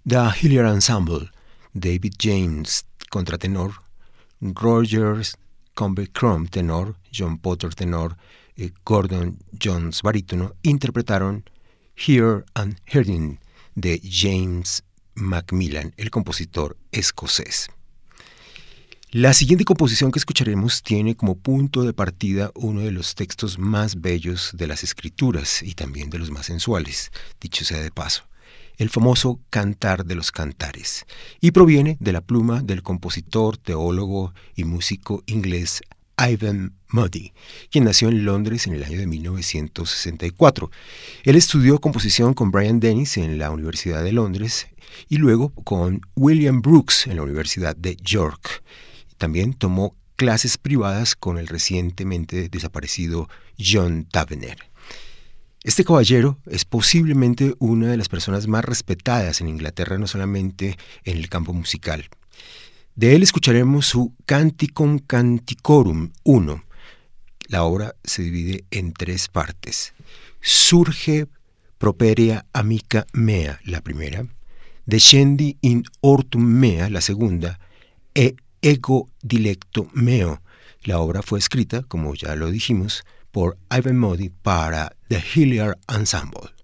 The Hilliard Ensemble, David James, contratenor, Rogers Combe-Crum, tenor, John Potter, tenor, Gordon Jones, barítono, interpretaron Here and Hearding de James Macmillan, el compositor escocés. La siguiente composición que escucharemos tiene como punto de partida uno de los textos más bellos de las escrituras y también de los más sensuales, dicho sea de paso, el famoso Cantar de los Cantares, y proviene de la pluma del compositor, teólogo y músico inglés Ivan Moody, quien nació en Londres en el año de 1964. Él estudió composición con Brian Dennis en la Universidad de Londres y luego con William Brooks en la Universidad de York. También tomó clases privadas con el recientemente desaparecido John Tavener. Este caballero es posiblemente una de las personas más respetadas en Inglaterra, no solamente en el campo musical. De él escucharemos su Canticum Canticorum 1. La obra se divide en 3 partes. Surge properia amica mea, la primera. Descendi in ortum mea, la segunda. E ego dilecto meo. La obra fue escrita, como ya lo dijimos, por Ivan Moody para The Hilliard Ensemble.